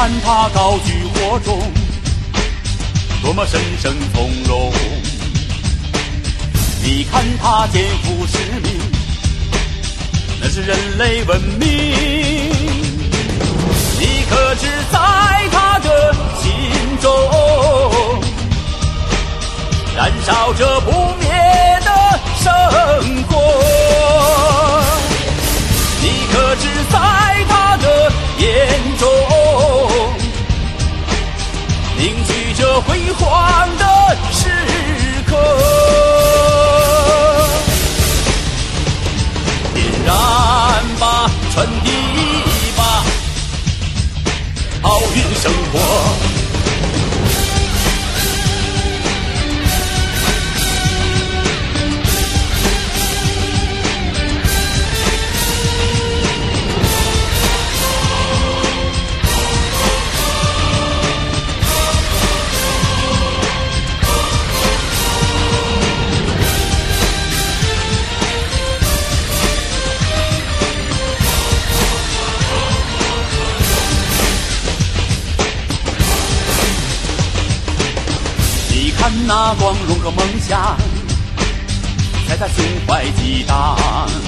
看他高举火种，多么神圣从容。你看他肩负使命，那是人类文明。你可知在他的心中燃烧着不灭的生活？你可知在他的眼中凝聚着辉煌的时刻？点燃吧，传递吧，奥运生活。看那光荣和梦想在他胸怀激荡，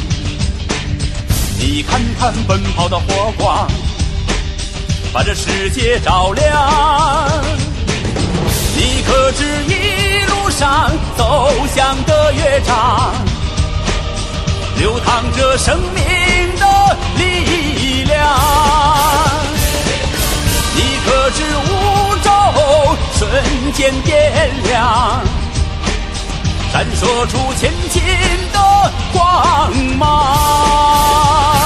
你看看奔跑的火光把这世界照亮。你可知一路上走向的乐章流淌着生命的力量？你可知宇宙瞬间点亮，闪烁出前进的光芒？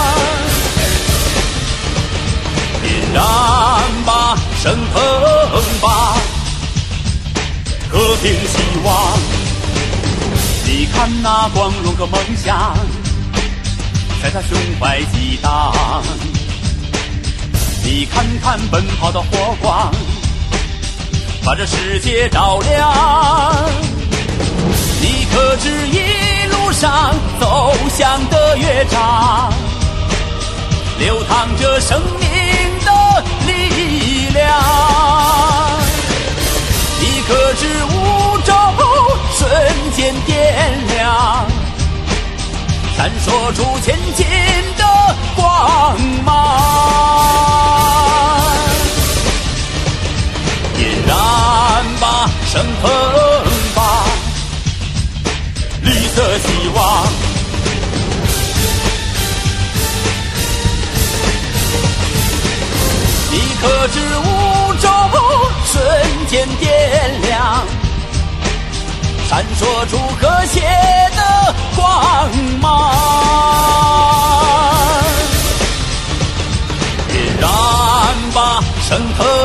点燃吧，升腾吧，和平希望。你看那光荣和梦想在他胸怀激荡，你看看奔跑的火光把这世界照亮。你可知一路上走向的乐章流淌着生命的力量？你可知宇宙瞬间点亮，闪烁出前进的光芒？点燃吧，升腾吧，绿色希望。你可知宇宙瞬间点亮，闪烁出和谐的光芒？点燃吧，升腾